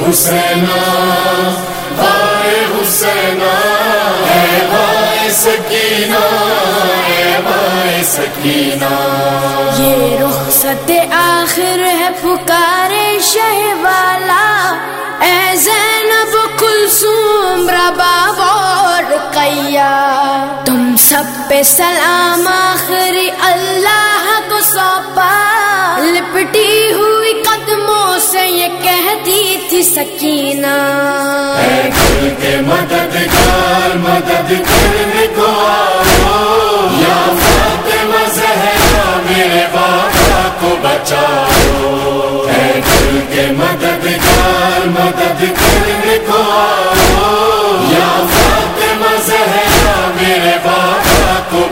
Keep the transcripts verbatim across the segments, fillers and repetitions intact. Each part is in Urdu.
حسینہ بائے حسینہ اے بائے سکینہ اے بائے سکینہ، یہ رخصت آخر ہے پکارے شہ والا، اے زینب کلثوم رباب اور رقیہ، تم سب پہ سلام آخری اللہ کو سونپا، لپٹی ہوئی قدموں سے یہ کہتی تھی سکینہ، اے دل کے مددگار مدد کرنے کو آؤ، یا فاطمہ زہرا میرے بابا کو بچاؤ، اے دل کے مددگار مدد کرنے کو آؤ، یا فاطمہ زہرا میرے بابا کو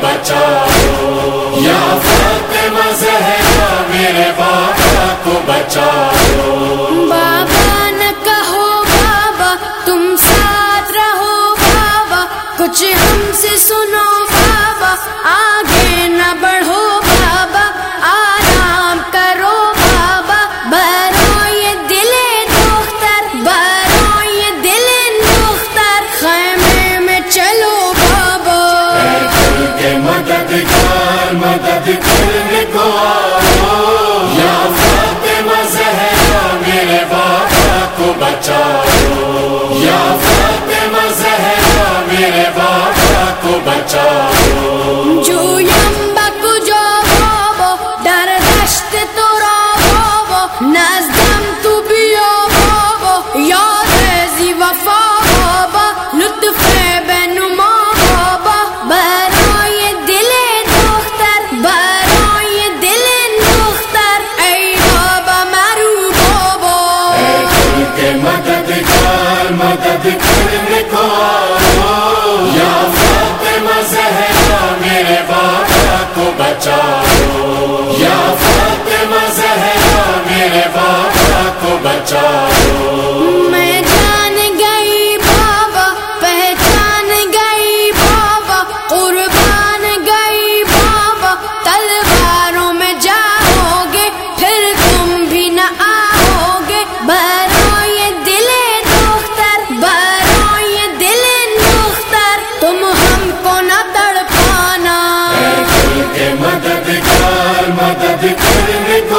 بچاؤ، یا فاطمہ زہرا میرے بابا کو بچاؤ۔ بابا نہ کہو بابا تم ساتھ رہو بابا، کچھ ہم سے سنو بابا، آگے نہ بڑھو بابا، آرام کرو بابا، برو یہ دل دختر، برو یہ دل دختر، خیمے میں چلو بابا، اے دل کے مددگار مدد کرنے کو آؤ، یا فاطمہ زہرا میرے بابا کو بچاؤ، یا فاطمہ زہرا میرے بابا کو بچاؤ۔ جو یمبا کجا بابا در دشت تو را بابا، نزدم تو بیا بابا، یاد زی وفا بابا، لطف بنما بابا، برای دل دختر، برای دل دختر، ای بابا مرو بابا، اے دل کے مددگار مدد کرنے کو آؤ، یا فاطمہ زہرا میرے بابا کو بچاؤ، یا فاطمہ زہرا میرے بابا کو بچاؤ۔ میں جان گئی بابا، پہچان گئی بابا، قربان گئی بابا، تلواروں میں جاؤ گے پھر تم بھی نہ آؤ گے، برائے دل دختر، برائے دل دختر، تم ہم کو نہ تڑپانا، اے دل کے مددگار مدد کرنے کو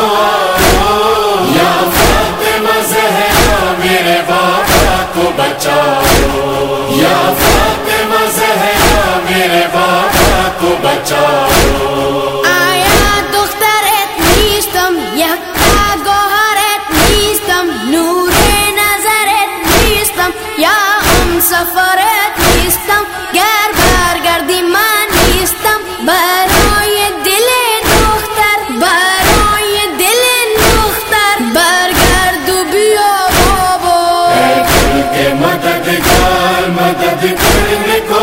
آؤ، یا فاطمہ زہرا میرے بابا کو بچاؤ، یا فاطمہ زہرا میرے بابا کو بچاؤ۔ آیا دخترت نیستم، یکتا گوهرت نیستم، نور نظرت نیستم، یا هم سفرت نیستم، گر برگردی من نیستم، برای دل دختر، برای دل دختر، برگرد و بیا بابا، اے دل کے مددگار مدد کرنے کو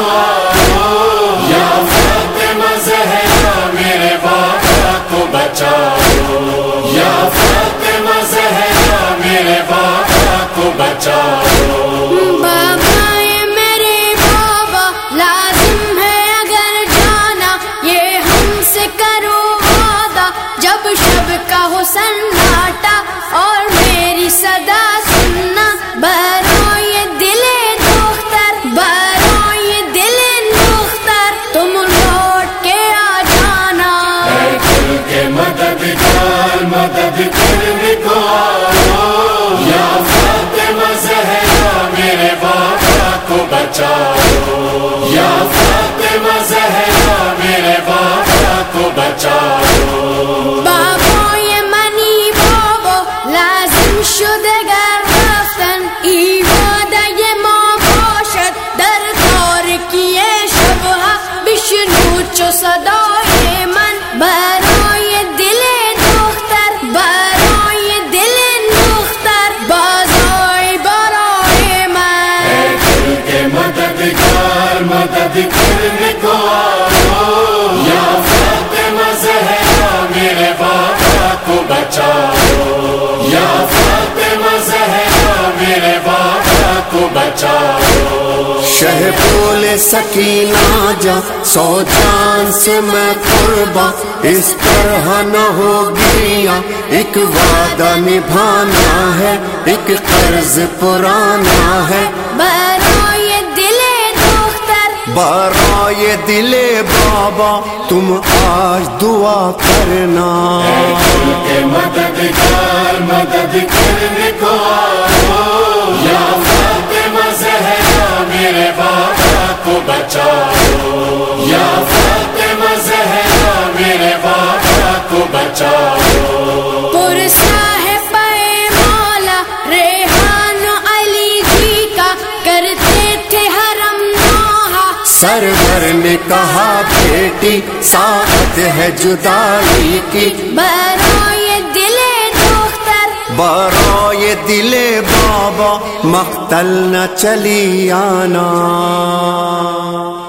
آؤ، یا فاطمہ زہرا میرے بابا کو بچاؤ، یا فاطمہ زہرا میرے بابا کو بچاؤ۔ بابا یہ میرے بابا لازم ہے اگر جانا، یہ ہم سے کرو وعدہ، جب شب کا ہو سناٹا اور میری صدا سننا، برائے دل دختر، برائے دل دختر، تم لوٹ کے آ جانا، اے دل کے مددگار مدد کرنے کو آؤ، یا فاطمہ زہرا میرے بابا کو بچاؤ، یا فاطمہ زہرا میرے بابا کو بچاؤ۔ بابا یہ منی بابا لازم شد اگر رفتن، ایواده یہ ما باشد در تارکی شبها، بشنو چو صدای من، برای دل دختر، برای دل دختر، بازای برای من، اے دل کے مددگار مدد کرنے کو آؤ، یا فاطمہ زہرا میرے بابا کو بچاؤ، یا فاطمہ زہرا میرے بابا کو بچاؤ۔ شہ بولے سکینہ جا سو جان سے میں قرباں، اس طرح نہ ہوگی میاں ایک وعدہ نبھانا ہے، ایک قرض پرانا ہے، برائے دل دختر برائے دل بابا تم آج دعا کرنا، کے مددگار مدد کرنے کو آؤ، یا فاطمہ زہرا میرے بابا کو بچاؤ، یا فاطمہ زہرا میرے بابا کو بچاؤ۔ پرسا ہے پے مولا ریحان علی جی کا، کرتے تھے حرم نوحہ، سرور نے کہا بیٹی ساعت ہے جدائی کی، برائے دل دختر برائے دل بابا مقتل نہ چلی آنا۔